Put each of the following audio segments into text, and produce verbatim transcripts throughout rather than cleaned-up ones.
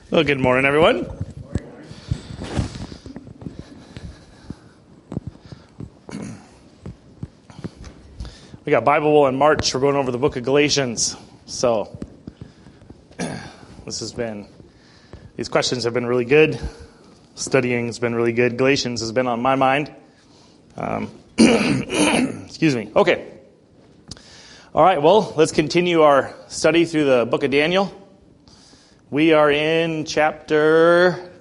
Well, good morning, everyone. We got Bible in March. We're going over the book of Galatians. So this has been, these questions have been really good. Studying has been really good. Galatians has been on my mind. Um, excuse me. Okay. All right, well, let's continue our study through the book of Daniel. We are in chapter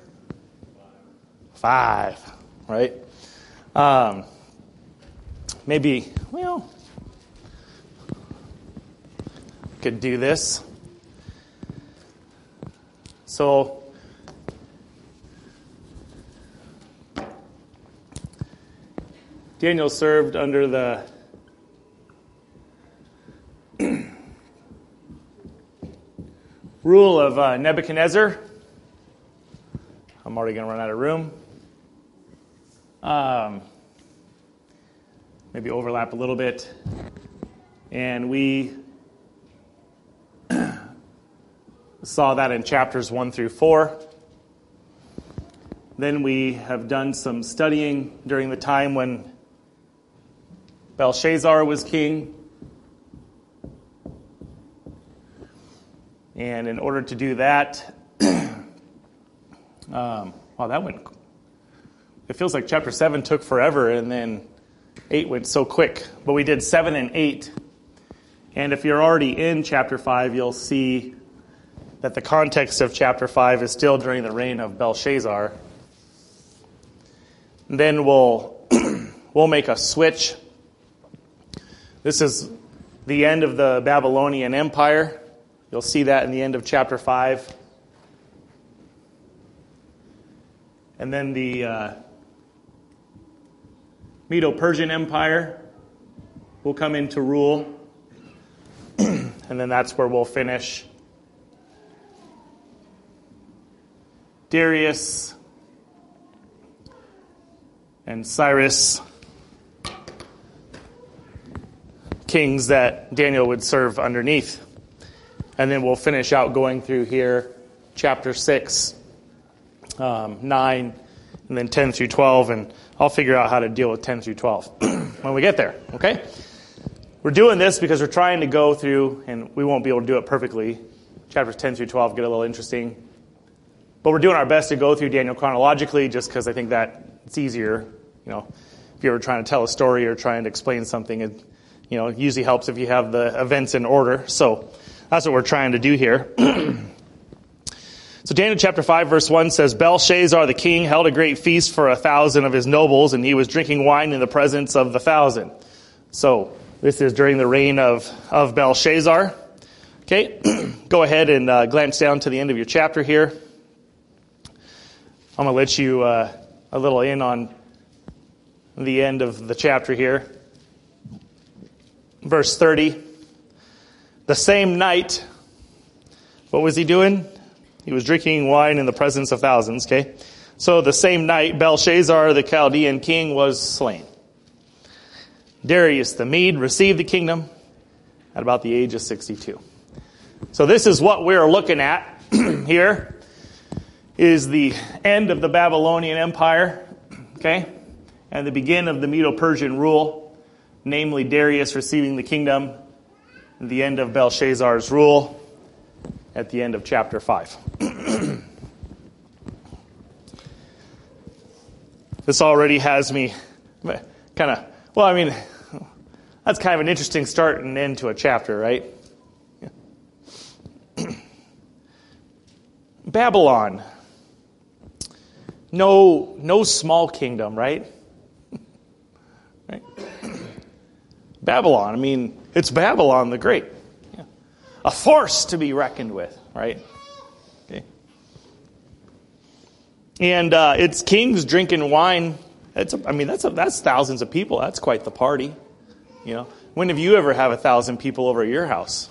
five, right? Um, maybe, well, could do this. So, Daniel served under the rule of uh, Nebuchadnezzar. I'm already going to run out of room. Um, maybe overlap a little bit. And we saw that in chapters one through four. Then we have done some studying during the time when Belshazzar was king. And in order to do that, um, wow, that went, it feels like chapter seven took forever, and then eight went so quick. But we did seven and eight. And if you're already in chapter five, you'll see that the context of chapter five is still during the reign of Belshazzar. And then we'll, we'll make a switch. This is the end of the Babylonian Empire. You'll see that in the end of chapter five. And then the uh, Medo-Persian Empire will come into rule. And then that's where we'll finish. Darius and Cyrus, kings that Daniel would serve underneath. And then we'll finish out going through here, chapter six, um, nine, and then ten through twelve. And I'll figure out how to deal with ten through twelve when we get there, okay? We're doing this because we're trying to go through, and we won't be able to do it perfectly. Chapters ten through twelve get a little interesting. But we're doing our best to go through Daniel chronologically just because I think that it's easier. You know, if you're trying to tell a story or trying to explain something, it, you know, it usually helps if you have the events in order. So that's what we're trying to do here. So Daniel chapter five verse one says, Belshazzar the king held a great feast for a thousand of his nobles, and he was drinking wine in the presence of the thousand. So this is during the reign of, of Belshazzar. Okay, go ahead and uh, glance down to the end of your chapter here. I'm going to let you uh, a little in on the end of the chapter here. Verse thirty. The same night, what was he doing? He was drinking wine in the presence of thousands, okay? So the same night, Belshazzar, the Chaldean king, was slain. Darius the Mede received the kingdom at about the age of sixty-two. So this is what we're looking at here, is the end of the Babylonian Empire, okay? And the beginning of the Medo-Persian rule, namely Darius receiving the kingdom, the end of Belshazzar's rule at the end of chapter five. This already has me kind of, well, I mean, that's kind of an interesting start and end to a chapter, right? Babylon. No, no small kingdom, right? Right? Babylon, I mean, it's Babylon the Great. Yeah. A force to be reckoned with, right? Okay. And uh, it's kings drinking wine. It's a, I mean, that's a, that's thousands of people. That's quite the party. You know, when have you ever have a thousand people over at your house?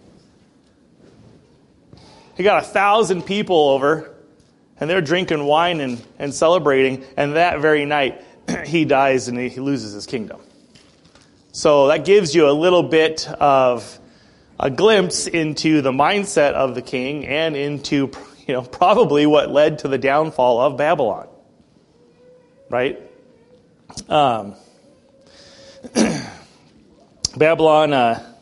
You got a thousand people over, and they're drinking wine and, and celebrating, and that very night, he dies and he loses his kingdom. So that gives you a little bit of a glimpse into the mindset of the king and into, you know, probably what led to the downfall of Babylon, right? Um, Babylon, uh,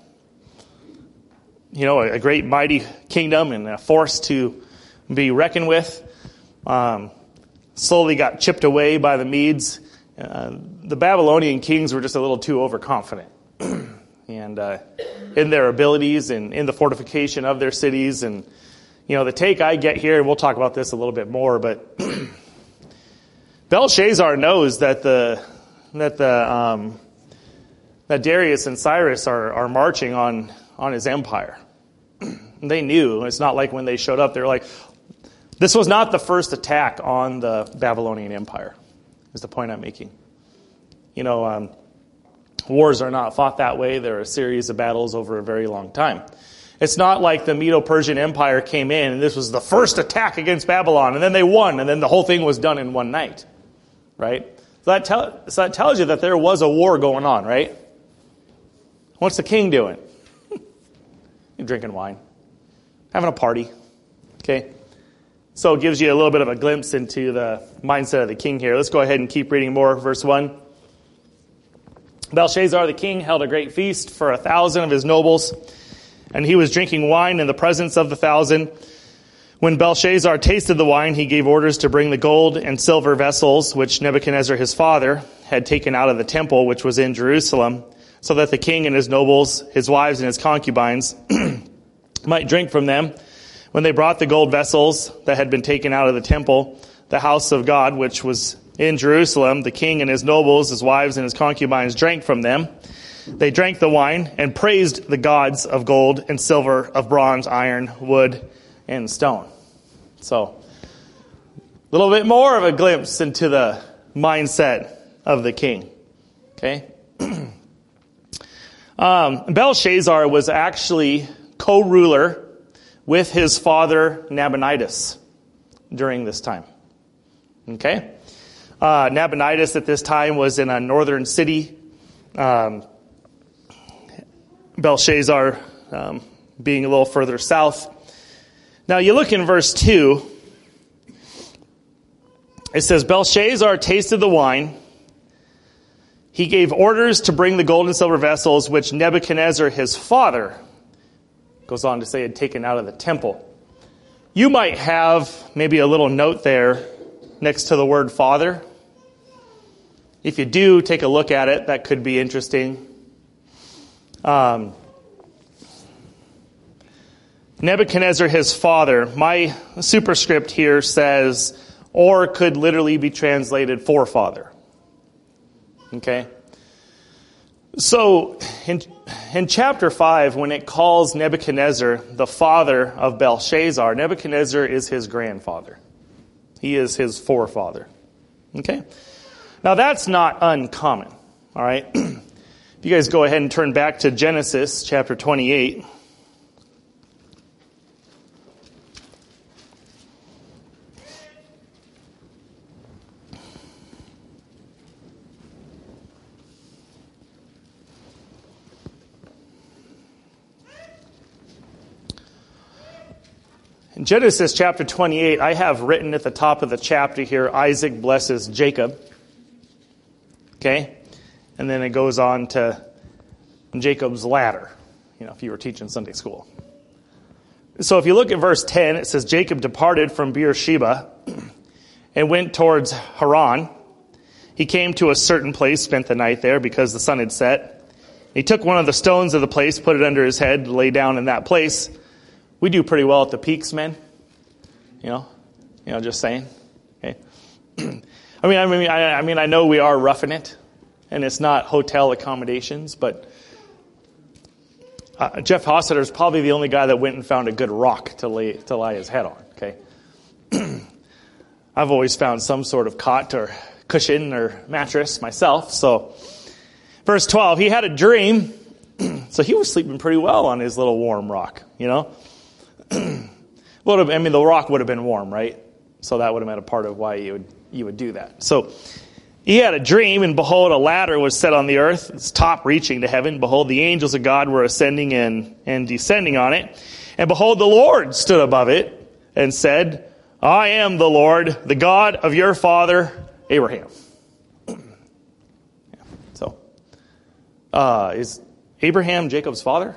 you know, a great mighty kingdom and a force to be reckoned with, um, slowly got chipped away by the Medes. Uh, the Babylonian kings were just a little too overconfident and uh, in their abilities and in the fortification of their cities. And, you know, the take I get here, and we'll talk about this a little bit more, but Belshazzar knows that the that the um, that Darius and Cyrus are are marching on on his empire. They knew. It's not like when they showed up, they were like, this was not the first attack on the Babylonian Empire, is the point I'm making. You know, um, wars are not fought that way. They're a series of battles over a very long time. It's not like the Medo-Persian Empire came in and this was the first attack against Babylon, and then they won, and then the whole thing was done in one night, right? So that, tell, so that tells you that there was a war going on, right? What's the king doing? He's drinking wine, having a party, okay? So it gives you a little bit of a glimpse into the mindset of the king here. Let's go ahead and keep reading more. Verse one. Belshazzar the king held a great feast for a thousand of his nobles, and he was drinking wine in the presence of the thousand. When Belshazzar tasted the wine, he gave orders to bring the gold and silver vessels which Nebuchadnezzar his father had taken out of the temple which was in Jerusalem, so that the king and his nobles, his wives and his concubines might drink from them. When they brought the gold vessels that had been taken out of the temple, the house of God, which was in Jerusalem, the king and his nobles, his wives and his concubines drank from them. They drank the wine and praised the gods of gold and silver, of bronze, iron, wood, and stone. So, a little bit more of a glimpse into the mindset of the king. Okay? um, Belshazzar was actually co-ruler with his father Nabonidus during this time. Okay? Uh, Nabonidus at this time was in a northern city. Um, Belshazzar um, being a little further south. Now you look in verse two. It says, Belshazzar tasted the wine. He gave orders to bring the gold and silver vessels which Nebuchadnezzar his father, goes on to say, had taken out of the temple. You might have maybe a little note there next to the word father. If you do, take a look at it. That could be interesting. Um, Nebuchadnezzar his father. My superscript here says, or could literally be translated forefather. Okay? So, in, in chapter five, when it calls Nebuchadnezzar the father of Belshazzar, Nebuchadnezzar is his grandfather. He is his forefather. Okay? Now, that's not uncommon. All right? If you guys go ahead and turn back to Genesis chapter twenty-eight. In Genesis chapter twenty-eight, I have written at the top of the chapter here, Isaac blesses Jacob. Okay? And then it goes on to Jacob's ladder, you know, if you were teaching Sunday school. So if you look at verse ten, it says, Jacob departed from Beersheba and went towards Haran. He came to a certain place, spent the night there because the sun had set. He took one of the stones of the place, put it under his head, lay down in that place. We do pretty well at the peaks, men. You know, you know, just saying. Okay. I mean, I mean, I, I mean, I know we are roughing it, and it's not hotel accommodations, but uh, Jeff Hossiter is probably the only guy that went and found a good rock to lay to lie his head on. Okay. I've always found some sort of cot or cushion or mattress myself. So, verse twelve, he had a dream, so he was sleeping pretty well on his little warm rock. You know. Well, I mean, the rock would have been warm, right? So that would have been a part of why you would you would do that. So he had a dream, and behold, a ladder was set on the earth, its top reaching to heaven. Behold, the angels of God were ascending and, and descending on it. And behold, the Lord stood above it, and said, I am the Lord, the God of your father Abraham. Yeah. So, uh, is Abraham Jacob's father?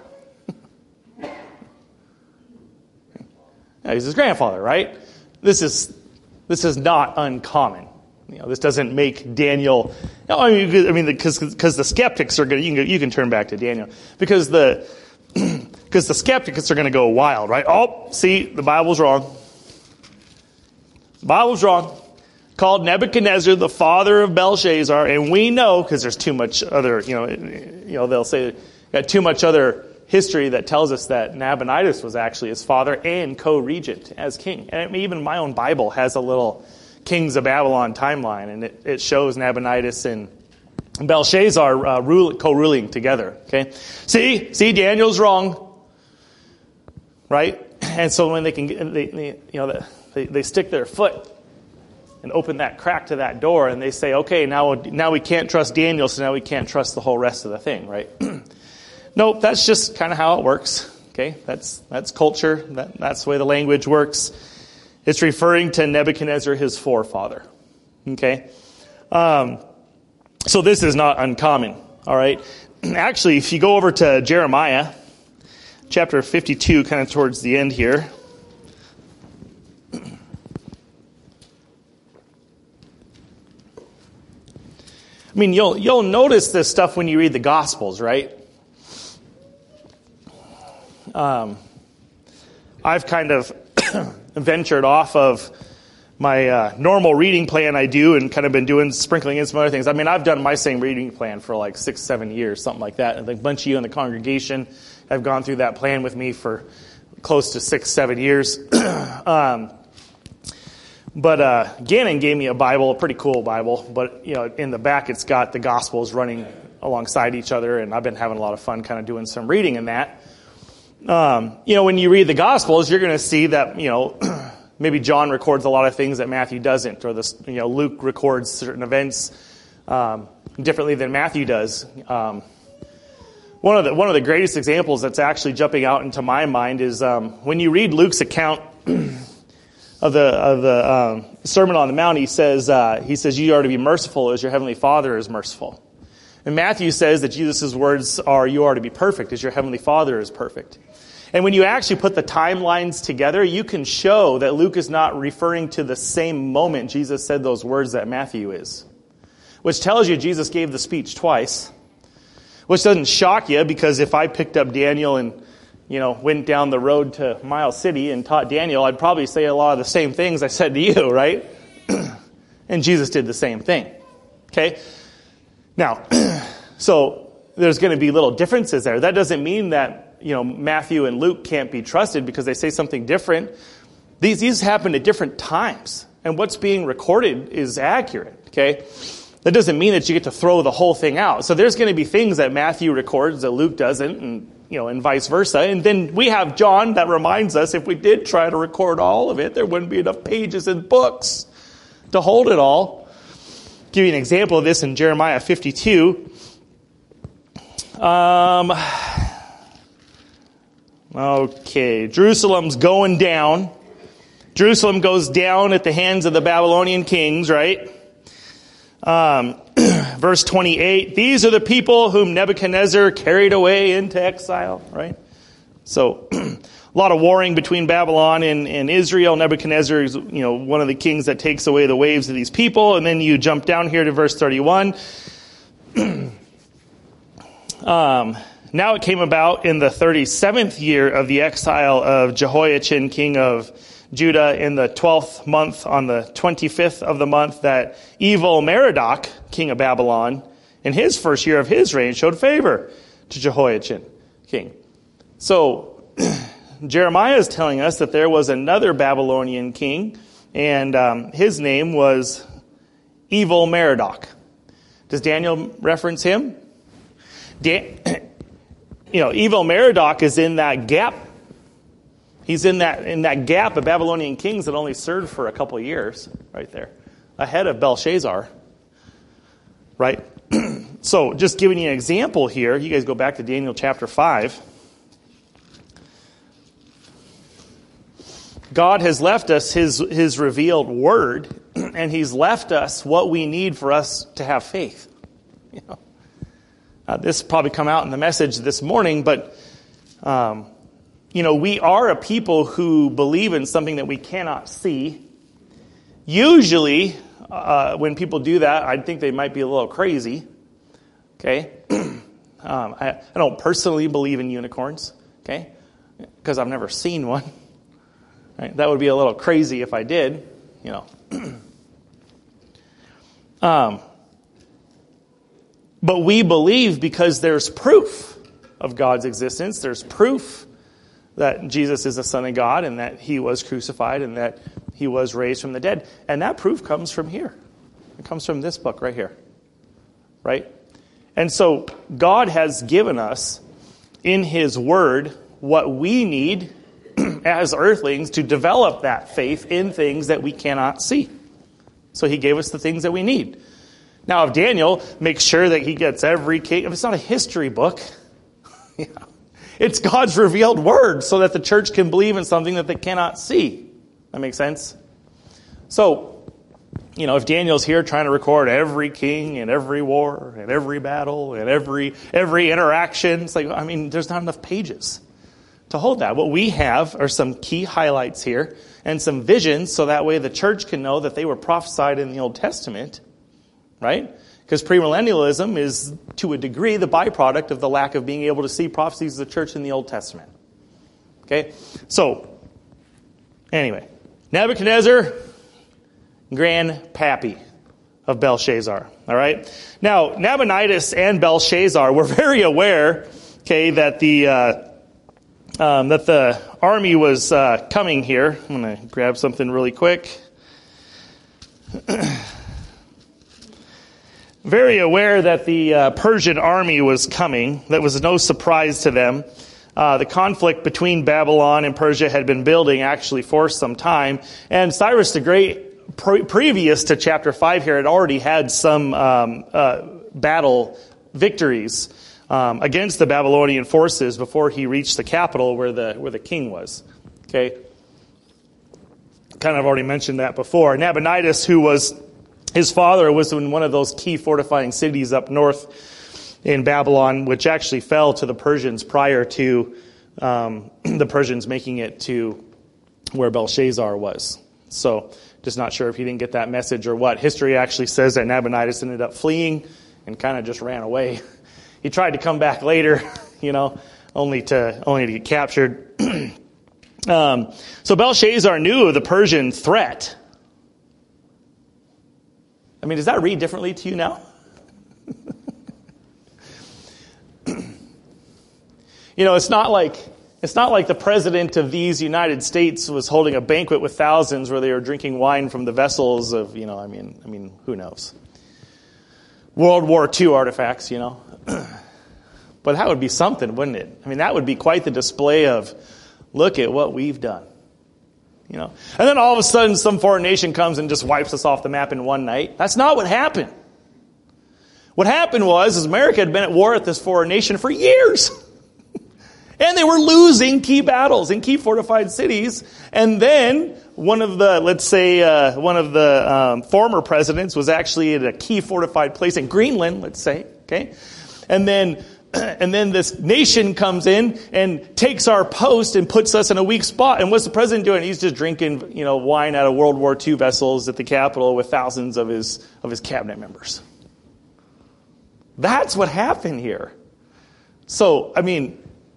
Yeah, he's his grandfather, right? This is this is not uncommon. You know, this doesn't make Daniel. I mean, I mean, because because the skeptics are going. You can you can turn back to Daniel because the because the skeptics are going to go wild, right? Oh, see, the Bible's wrong. The Bible's wrong. Called Nebuchadnezzar the father of Belshazzar, and we know because there's too much other. You know, you know they'll say got too much other history that tells us that Nabonidus was actually his father and co-regent as king. And I mean, even my own Bible has a little Kings of Babylon timeline, and it, it shows Nabonidus and Belshazzar uh, rule, co-ruling together. Okay, see, see, Daniel's wrong, right? And so when they can, they, they you know, they, they stick their foot and open that crack to that door, and they say, okay, now now we can't trust Daniel, so now we can't trust the whole rest of the thing, right? Nope, that's just kind of how it works. Okay, that's that's culture. That, that's the way the language works. It's referring to Nebuchadnezzar, his forefather. Okay, um, so this is not uncommon. All right, actually, if you go over to Jeremiah, chapter fifty-two, kind of towards the end here. I mean, you'll you'll notice this stuff when you read the Gospels, right? Um, I've kind of ventured off of my uh, normal reading plan I do and kind of been doing, sprinkling in some other things. I mean, I've done my same reading plan for like six, seven years, something like that. And a bunch of you in the congregation have gone through that plan with me for close to six, seven years. um, but uh, Gannon gave me a Bible, a pretty cool Bible. But, you know, in the back it's got the Gospels running alongside each other. And I've been having a lot of fun kind of doing some reading in that. Um, you know, when you read the Gospels, you're going to see that, you know, maybe John records a lot of things that Matthew doesn't, or this, you know, Luke records certain events um, differently than Matthew does. Um, one of the one of the greatest examples that's actually jumping out into my mind is um, when you read Luke's account of the of the um, Sermon on the Mount. He says uh, he says you are to be merciful as your heavenly Father is merciful. And Matthew says that Jesus' words are, you are to be perfect as your heavenly Father is perfect. And when you actually put the timelines together, you can show that Luke is not referring to the same moment Jesus said those words that Matthew is. Which tells you Jesus gave the speech twice. Which doesn't shock you, because if I picked up Daniel and, you know, went down the road to Miles City and taught Daniel, I'd probably say a lot of the same things I said to you, right? And Jesus did the same thing. Okay? Now, so there's going to be little differences there. That doesn't mean that, you know, Matthew and Luke can't be trusted because they say something different. These these happen at different times, and what's being recorded is accurate. Okay, that doesn't mean that you get to throw the whole thing out. So there's going to be things that Matthew records that Luke doesn't, and you know, and vice versa. And then we have John that reminds us if we did try to record all of it, there wouldn't be enough pages and books to hold it all. Give you an example of this in Jeremiah fifty-two. Um, okay, Jerusalem's going down. Jerusalem goes down at the hands of the Babylonian kings, right? Um, verse twenty-eight, these are the people whom Nebuchadnezzar carried away into exile, right? So, a lot of warring between Babylon and, and Israel. Nebuchadnezzar is, you know, one of the kings that takes away the waves of these people. And then you jump down here to verse thirty-one. um, now it came about in the thirty-seventh year of the exile of Jehoiachin, king of Judah, in the twelfth month, on the twenty-fifth of the month, that evil Merodach, king of Babylon, in his first year of his reign, showed favor to Jehoiachin, king. So, Jeremiah is telling us that there was another Babylonian king, and um, his name was Evil Merodach. Does Daniel reference him? Dan- you know, Evil Merodach is in that gap. He's in that in that gap of Babylonian kings that only served for a couple of years, right there, ahead of Belshazzar. Right? So, just giving you an example here, you guys go back to Daniel chapter five. God has left us his, his revealed word, and he's left us what we need for us to have faith. You know, uh, this will probably come out in the message this morning, but, um, you know, we are a people who believe in something that we cannot see. Usually, uh, when people do that, I think they might be a little crazy. Okay? um, I, I don't personally believe in unicorns. Okay? Because I've never seen one. Right? That would be a little crazy if I did, you know. um, but we believe because there's proof of God's existence. There's proof that Jesus is the Son of God and that he was crucified and that he was raised from the dead. And that proof comes from here. It comes from this book right here. Right? And so God has given us in his word what we need as earthlings to develop that faith in things that we cannot see. So he gave us the things that we need. Now, if Daniel makes sure that he gets every king, if it's not a history book, yeah, it's God's revealed word so that the church can believe in something that they cannot see. That makes sense? So, you know, if Daniel's here trying to record every king and every war and every battle and every every interaction, it's like, I mean, there's not enough pages to hold that. What we have are some key highlights here and some visions so that way the church can know that they were prophesied in the Old Testament, right? Because premillennialism is, to a degree, the byproduct of the lack of being able to see prophecies of the church in the Old Testament. Okay? So, anyway, Nebuchadnezzar, grandpappy of Belshazzar. All right? Now, Nabonidus and Belshazzar were very aware, okay, that the... Uh, Um, that the army was uh, coming here. I'm going to grab something really quick. Very aware that the uh, Persian army was coming. That was no surprise to them. Uh, the conflict between Babylon and Persia had been building actually for some time. And Cyrus the Great, pre- previous to chapter five here, had already had some um, uh, battle victories Um, against the Babylonian forces before he reached the capital where the where the king was. Okay, kind of already mentioned that before. Nabonidus, who was his father, was in one of those key fortifying cities up north in Babylon, which actually fell to the Persians prior to um, the Persians making it to where Belshazzar was. So, just not sure if he didn't get that message or what. History actually says that Nabonidus ended up fleeing and kind of just ran away. He tried to come back later, you know, only to only to get captured. um, so Belshazzar knew of the Persian threat. I mean, does that read differently to you now? You know, it's not like it's not like the president of these United States was holding a banquet with thousands where they were drinking wine from the vessels of, you know, I mean, I mean, who knows? World War Two artifacts, you know. But that would be something, wouldn't it? I mean, that would be quite the display of, look at what we've done. You know. And then all of a sudden some foreign nation comes and just wipes us off the map in one night. That's not what happened. What happened was is America had been at war with this foreign nation for years. And they were losing key battles in key fortified cities. And then one of the, let's say, uh, one of the um, former presidents was actually at a key fortified place in Greenland, let's say. Okay, and then and then this nation comes in and takes our post and puts us in a weak spot. And what's the president doing? He's just drinking, you know, wine out of World War Two vessels at the Capitol with thousands of his of his cabinet members. That's what happened here. So, I mean,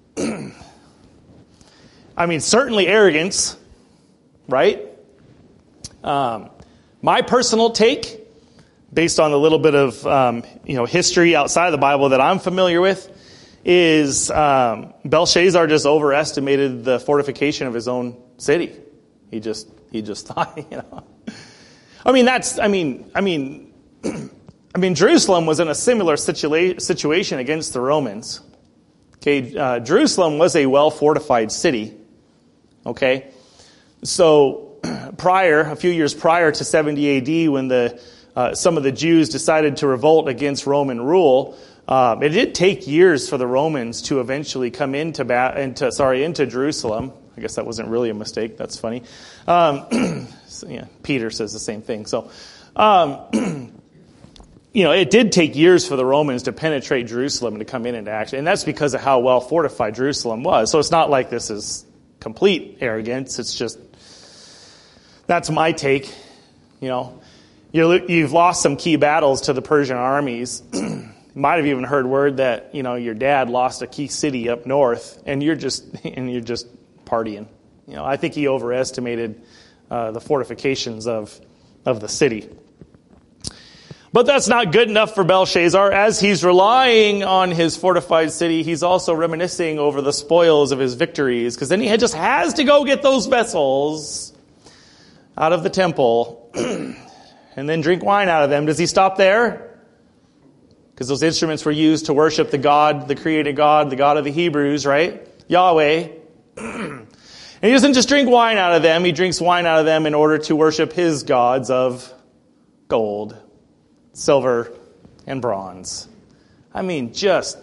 I mean, certainly arrogance, right? Um, my personal take, based on a little bit of um, you know history outside of the Bible that I'm familiar with, is um, Belshazzar just overestimated the fortification of his own city. He just he just thought, you know. I mean that's I mean I mean I mean Jerusalem was in a similar situa- situation against the Romans. Okay, uh, Jerusalem was a well fortified city. Okay, so prior a few years prior to seventy A D, when the Uh, some of the Jews decided to revolt against Roman rule. Um, it did take years for the Romans to eventually come into, ba- into sorry into Jerusalem. I guess that wasn't really a mistake. That's funny. Um, so, yeah, Peter says the same thing. So, um, you know, it did take years for the Romans to penetrate Jerusalem and to come in into action. And that's because of how well fortified Jerusalem was. So it's not like this is complete arrogance. It's just, that's my take. You know, you're, you've lost some key battles to the Persian armies. Might have even heard word that, you know, your dad lost a key city up north, and you're just and you're just partying. You know, I think he overestimated uh, the fortifications of of the city. But that's not good enough for Belshazzar. As he's relying on his fortified city, he's also reminiscing over the spoils of his victories, because then he just has to go get those vessels out of the temple and then drink wine out of them. Does he stop there? Because those instruments were used to worship the God, the created God, the God of the Hebrews, right? Yahweh. And he doesn't just drink wine out of them. He drinks wine out of them in order to worship his gods of gold, silver, and bronze. I mean, just...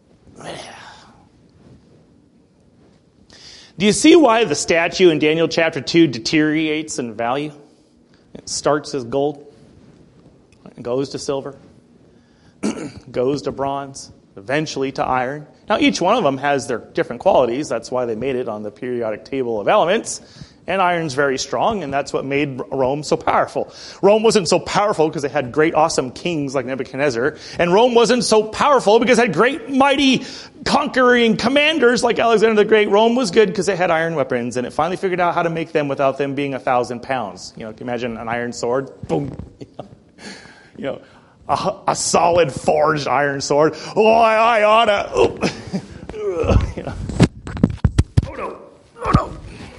Do you see why the statue in Daniel chapter two deteriorates in value? It starts as gold, and goes to silver, goes to bronze, eventually to iron. Now, each one of them has their different qualities. That's why they made it on the periodic table of elements. And iron's very strong, and that's what made Rome so powerful. Rome wasn't so powerful because it had great, awesome kings like Nebuchadnezzar. And Rome wasn't so powerful because it had great, mighty, conquering commanders like Alexander the Great. Rome was good because it had iron weapons, and it finally figured out how to make them without them being a thousand pounds. You know, can you imagine an iron sword? Boom. You know, a, a solid forged iron sword. Oh, I, I oughta. Oh. You know. Oh, no. Oh, no.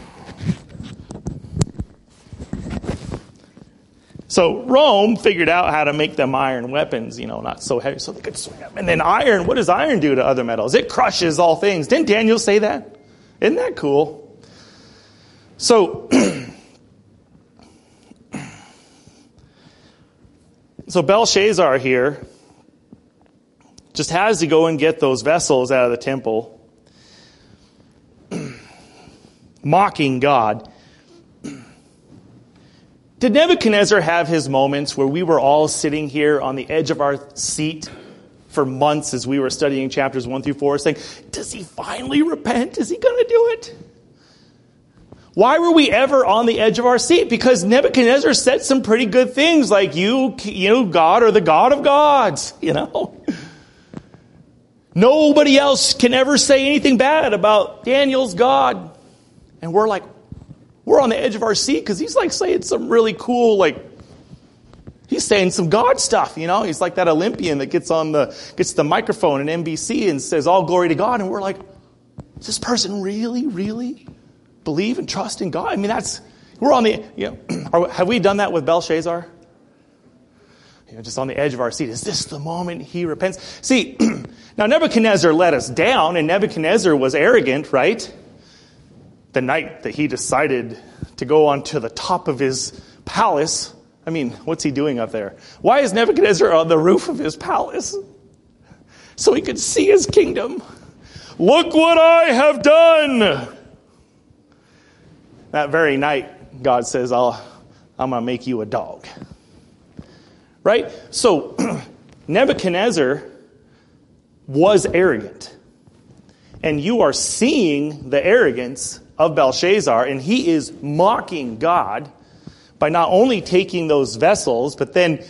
So Rome figured out how to make them iron weapons, you know, not so heavy, so they could swing them. And then iron, what does iron do to other metals? It crushes all things. Didn't Daniel say that? Isn't that cool? So, so Belshazzar here just has to go and get those vessels out of the temple, mocking God. Did Nebuchadnezzar have his moments where we were all sitting here on the edge of our seat for months as we were studying chapters one through four, saying, does he finally repent? Is he going to do it? Why were we ever on the edge of our seat? Because Nebuchadnezzar said some pretty good things, like, you, you, God, are the God of gods, you know? Nobody else can ever say anything bad about Daniel's God. And we're like, we're on the edge of our seat because he's like saying some really cool, like, he's saying some God stuff, you know? He's like that Olympian that gets on the, gets the microphone in N B C and says, all glory to God. And we're like, does this person really, really believe and trust in God? I mean, that's, we're on the, you know, are, have we done that with Belshazzar? You know, just on the edge of our seat. Is this the moment he repents? See, now Nebuchadnezzar let us down, and Nebuchadnezzar was arrogant, right? The night that he decided to go onto the top of his palace. I mean, what's he doing up there? Why is Nebuchadnezzar on the roof of his palace? So he could see his kingdom. Look what I have done. That very night, God says, I'll, I'm going to make you a dog. Right? So Nebuchadnezzar was arrogant. And you are seeing the arrogance of Belshazzar, and he is mocking God by not only taking those vessels, but then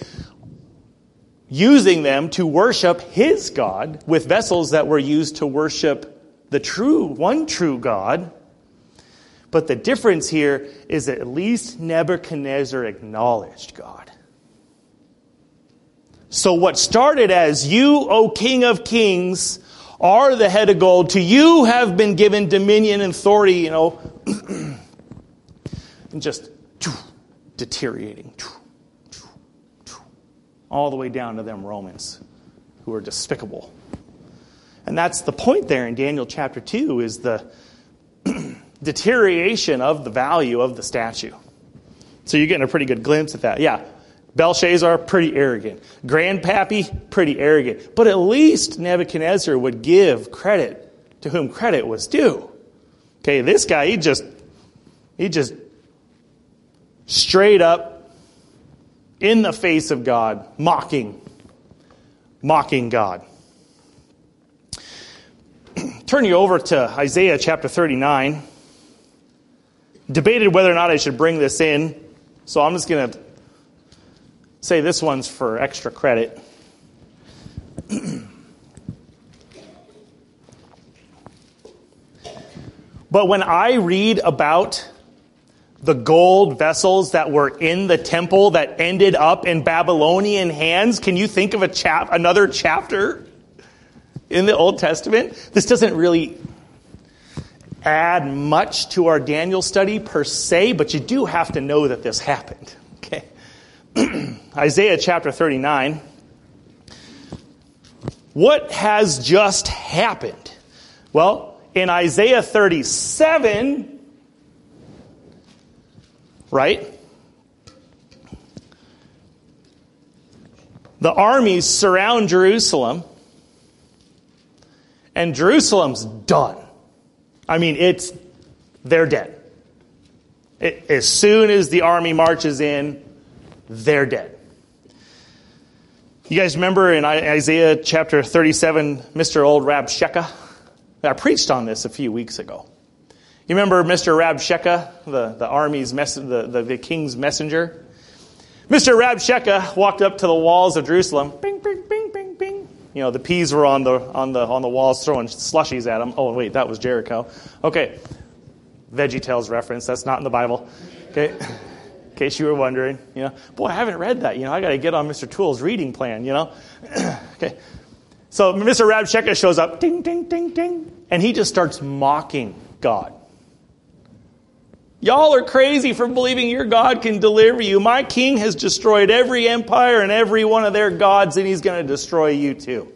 using them to worship his God with vessels that were used to worship the true, one true God. But the difference here is that at least Nebuchadnezzar acknowledged God. So what started as you, O King of Kings, are the head of gold, to you have been given dominion and authority, you know, and just deteriorating all the way down to them Romans who are despicable. And that's the point there in Daniel chapter two, is the deterioration of the value of the statue. So you're getting a pretty good glimpse at that. Yeah, Belshazzar, pretty arrogant. Grandpappy, pretty arrogant. But at least Nebuchadnezzar would give credit to whom credit was due. Okay, this guy, he just, he just straight up in the face of God, mocking, mocking God. Turn you over to Isaiah chapter thirty-nine. Debated whether or not I should bring this in, so I'm just going to say this one's for extra credit. But when I read about the gold vessels that were in the temple that ended up in Babylonian hands, can you think of a chap another chapter in the Old Testament? This doesn't really add much to our Daniel study per se, but you do have to know that this happened. Okay, Isaiah chapter thirty-nine. What has just happened? Well, in Isaiah thirty-seven, right? The armies surround Jerusalem, and Jerusalem's done. I mean, it's, they're dead. It, as soon as the army marches in, they're dead. You guys remember in Isaiah chapter thirty-seven, Mister Old Rabshakeh? I preached on this a few weeks ago. You remember Mister Rabshakeh, the, the army's, mess, the, the, the king's messenger? Mister Rabshakeh walked up to the walls of Jerusalem. Bing, bing, bing, bing, bing. You know, the peas were on the on the on the walls throwing slushies at him. Oh, wait, that was Jericho. Okay. VeggieTales reference. That's not in the Bible. Okay. In case you were wondering, you know, boy, I haven't read that. You know, I got to get on Mister Toole's reading plan, you know. Okay. So Mister Rabshakeh shows up, ding, ding, ding, ding, and he just starts mocking God. Y'all are crazy for believing your God can deliver you. My king has destroyed every empire and every one of their gods, and he's going to destroy you too.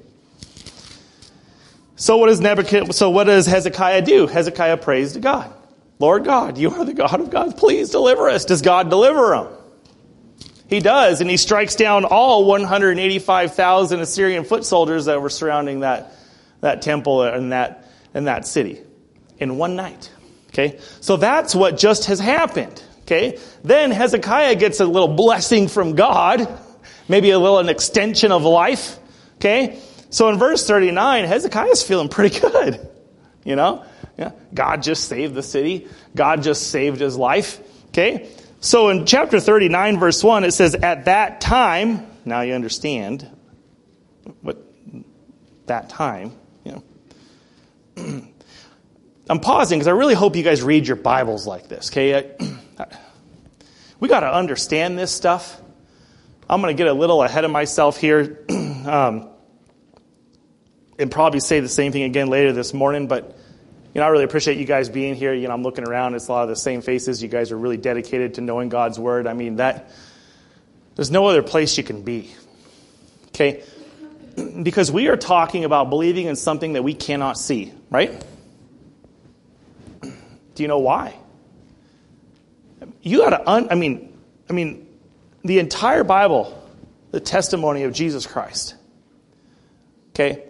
So what does Nebuchadnezzar, so what does Hezekiah do? Hezekiah prays to God. Lord God, you are the God of gods. Please deliver us. Does God deliver him? He does, and he strikes down all one hundred eighty-five thousand Assyrian foot soldiers that were surrounding that, that temple and that, and that city in one night. Okay, so that's what just has happened. Okay, then Hezekiah gets a little blessing from God, maybe a little an extension of life. Okay, so in verse thirty-nine, Hezekiah's feeling pretty good. You know, yeah, God just saved the city. God just saved his life. Okay, so in chapter thirty-nine, verse one, it says, "At that time," now you understand what that time, you know. I'm pausing because I really hope you guys read your Bibles like this, okay? We got to understand this stuff. I'm going to get a little ahead of myself here um, and probably say the same thing again later this morning, but you know, I really appreciate you guys being here. You know, I'm looking around, it's a lot of the same faces. You guys are really dedicated to knowing God's Word. I mean, that there's no other place you can be, okay? Because we are talking about believing in something that we cannot see, right? Do you know why? You got to, un- I mean, I mean, the entire Bible, the testimony of Jesus Christ. Okay?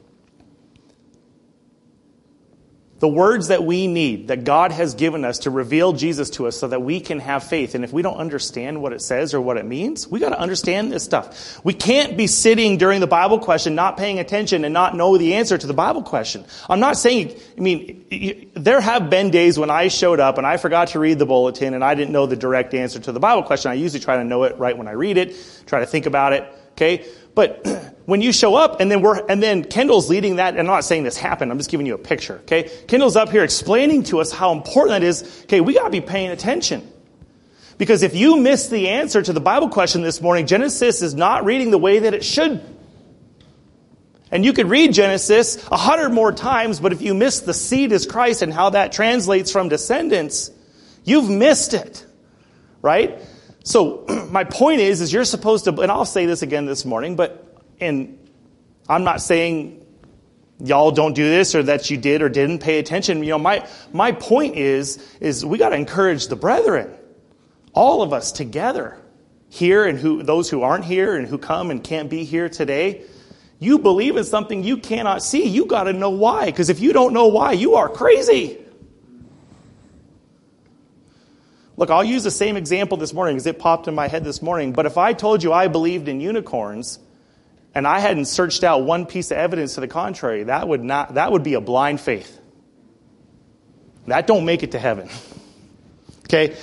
The words that we need, that God has given us to reveal Jesus to us so that we can have faith. And if we don't understand what it says or what it means, we got to understand this stuff. We can't be sitting during the Bible question, not paying attention and not know the answer to the Bible question. I'm not saying, I mean, there have been days when I showed up and I forgot to read the bulletin and I didn't know the direct answer to the Bible question. I usually try to know it right when I read it, try to think about it, okay? But when you show up and then we're and then Kendall's leading that, and I'm not saying this happened, I'm just giving you a picture, okay? Kendall's up here explaining to us how important that is. Okay, we got to be paying attention. Because if you miss the answer to the Bible question this morning, Genesis is not reading the way that it should. And you could read Genesis a hundred more times, but if you miss the seed is Christ and how that translates from descendants, you've missed it, right? So my point is, is you're supposed to, and I'll say this again this morning, but, and I'm not saying y'all don't do this or that you did or didn't pay attention. You know, my, my point is, is we got to encourage the brethren, all of us together here and who, those who aren't here and who come and can't be here today. You believe in something you cannot see. You got to know why. Because if you don't know why, you are crazy. Look, I'll use the same example this morning because it popped in my head this morning. But if I told you I believed in unicorns and I hadn't searched out one piece of evidence to the contrary, that would not that would be a blind faith. That don't make it to heaven. Okay?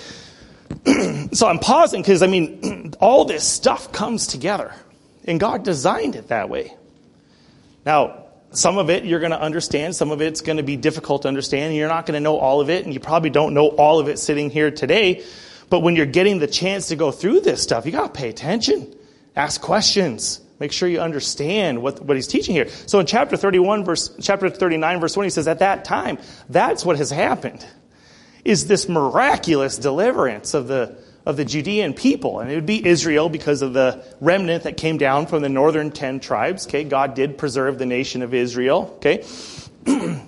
So I'm pausing because, I mean, all this stuff comes together. And God designed it that way. Now, some of it you're going to understand. Some of it's going to be difficult to understand. And you're not going to know all of it. And you probably don't know all of it sitting here today. But when you're getting the chance to go through this stuff, you got to pay attention. Ask questions. Make sure you understand what, what he's teaching here. So in chapter thirty-one, verse, chapter thirty-nine, verse one, he says, at that time, that's what has happened. Is this miraculous deliverance of the of the Judean people. And it would be Israel because of the remnant that came down from the northern ten tribes. Okay, God did preserve the nation of Israel. Okay. It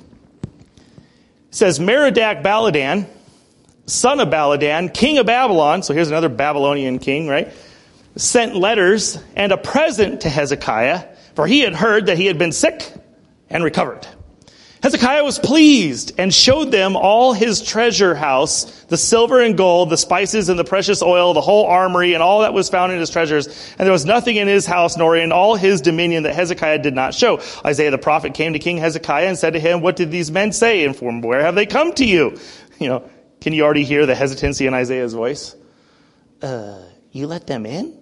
says, Merodach Baladan, son of Baladan, king of Babylon, so here's another Babylonian king, right, sent letters and a present to Hezekiah, for he had heard that he had been sick and recovered. Hezekiah was pleased and showed them all his treasure house, the silver and gold, the spices and the precious oil, the whole armory, and all that was found in his treasures. And there was nothing in his house nor in all his dominion that Hezekiah did not show. Isaiah the prophet came to King Hezekiah and said to him, what did these men say? And from where have they come to you? You know, can you already hear the hesitancy in Isaiah's voice? Uh, you let them in?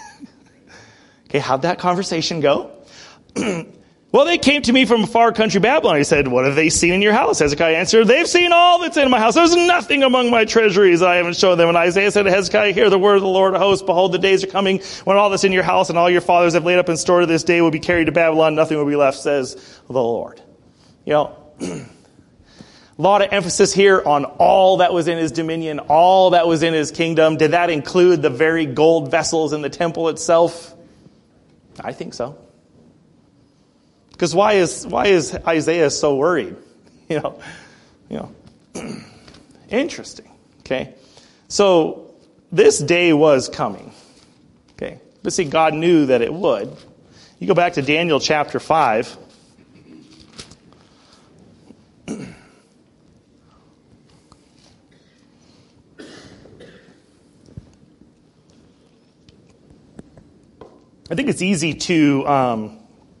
Okay, how'd that conversation go? Well, they came to me from a far country Babylon. He said, what have they seen in your house? Hezekiah answered, they've seen all that's in my house. There's nothing among my treasuries I haven't shown them. And Isaiah said to Hezekiah, hear the word of the Lord of hosts. Behold, the days are coming when all that's in your house and all your fathers have laid up in store to this day will be carried to Babylon. Nothing will be left, says the Lord. You know, a lot of emphasis here on all that was in his dominion, all that was in his kingdom. Did that include the very gold vessels in the temple itself? I think so. Because why is why is Isaiah so worried? You know, you know. Interesting. Okay, so this day was coming. Okay, but see, God knew that it would. You go back to Daniel chapter five. I think it's easy to. Um,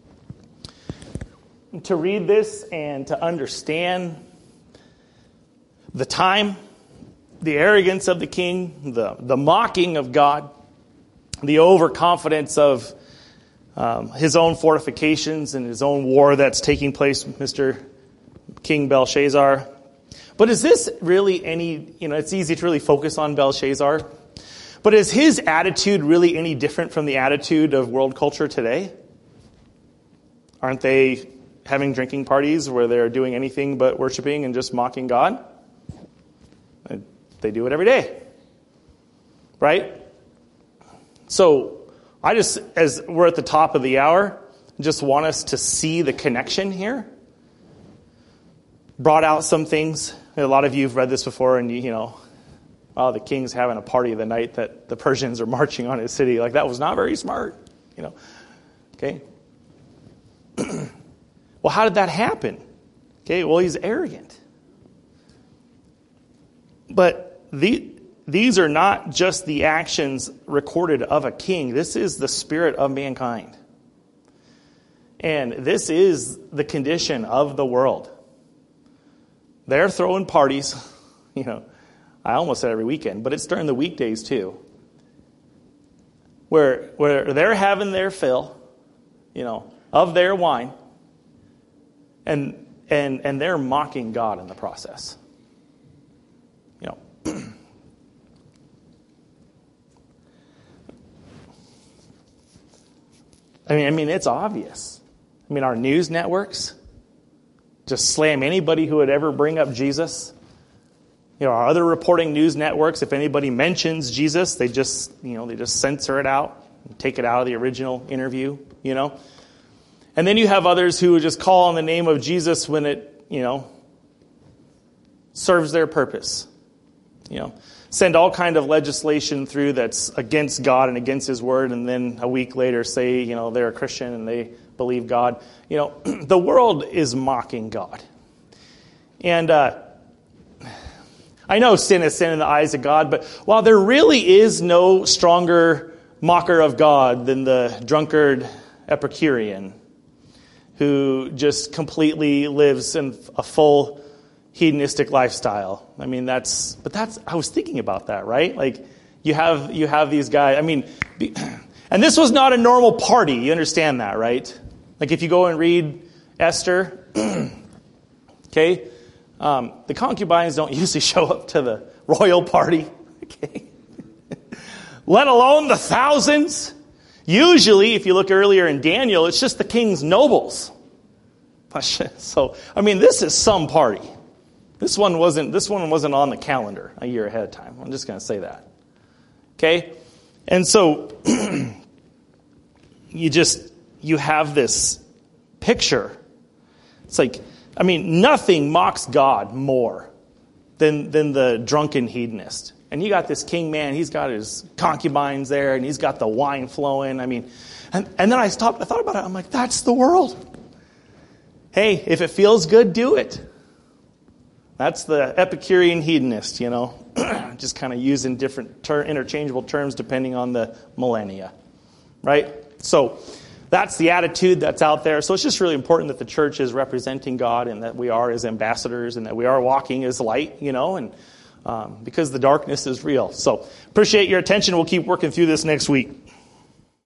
to read this and to understand the time, the arrogance of the king, the, the mocking of God, the overconfidence of um, his own fortifications and his own war that's taking place with Mister King Belshazzar. But is this really any, you know, it's easy to really focus on Belshazzar, but is his attitude really any different from the attitude of world culture today? Aren't they having drinking parties where they're doing anything but worshiping and just mocking God? They do it every day. Right? So I just, as we're at the top of the hour, just want us to see the connection here. Brought out some things. A lot of you have read this before and you, you know, oh, the king's having a party the night that the Persians are marching on his city. Like, that was not very smart. You know. Okay? Well, how did that happen? Okay, well, he's arrogant. But the, these are not just the actions recorded of a king. This is the spirit of mankind. And this is the condition of the world. They're throwing parties, you know, I almost said every weekend, but it's during the weekdays too, where, where they're having their fill, you know, of their wine. And and and they're mocking God in the process. You know. I mean, I mean, it's obvious. I mean, our news networks just slam anybody who would ever bring up Jesus. You know, our other reporting news networks, if anybody mentions Jesus, they just, you know, they just censor it out, and take it out of the original interview, you know. And then you have others who just call on the name of Jesus when it, you know, serves their purpose. You know, send all kind of legislation through that's against God and against his word, and then a week later say, you know, they're a Christian and they believe God. You know, the world is mocking God. And uh, I know sin is sin in the eyes of God, but while there really is no stronger mocker of God than the drunkard Epicurean who just completely lives in a full hedonistic lifestyle. I mean, that's, but that's, I was thinking about that, right? Like, you have, you have these guys, I mean, be, and this was not a normal party, you understand that, right? Like, if you go and read Esther, okay, um, the concubines don't usually show up to the royal party, okay? Let alone the thousands. Usually, if you look earlier in Daniel, it's just the king's nobles. So, I mean, this is some party. This one wasn't, this one wasn't on the calendar a year ahead of time. I'm just going to say that. Okay? And so, you just, you have this picture. It's like, I mean, nothing mocks God more than, than the drunken hedonist. And you got this king, man, he's got his concubines there, and he's got the wine flowing. I mean, and, and then I stopped, I thought about it. I'm like, that's the world. Hey, if it feels good, do it. That's the Epicurean hedonist, you know, just kind of using different ter- interchangeable terms depending on the millennia, right? So that's the attitude that's out there. So it's just really important that the church is representing God and that we are his ambassadors and that we are walking as light, you know, and um, because the darkness is real. So appreciate your attention. We'll keep working through this next week.